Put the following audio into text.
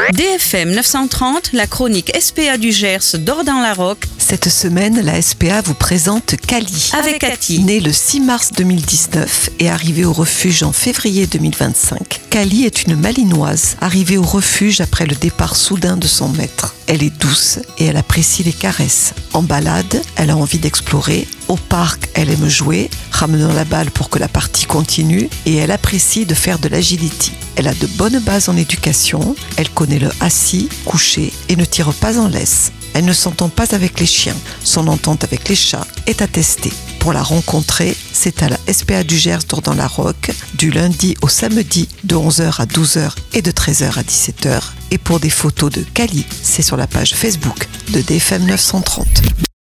DFM 930, la chronique SPA du Gers d'Ordan-la-Roque. Cette semaine, la SPA vous présente Kali. Avec Cathy. Née le 6 mars 2019 et arrivée au refuge en février 2025, Kali est une Malinoise arrivée au refuge après le départ soudain de son maître. Elle est douce et elle apprécie les caresses. En balade, elle a envie d'explorer. Au parc, elle aime jouer, ramenant la balle pour que la partie continue, et elle apprécie de faire de l'agility. Elle a de bonnes bases en éducation, elle connaît le assis, couché et ne tire pas en laisse. Elle ne s'entend pas avec les chiens, son entente avec les chats est attestée. Pour la rencontrer, c'est à la SPA du Gers d'Ordan-la-Roque, du lundi au samedi de 11h à 12h et de 13h à 17h. Et pour des photos de Kali, c'est sur la page Facebook de DFM 930.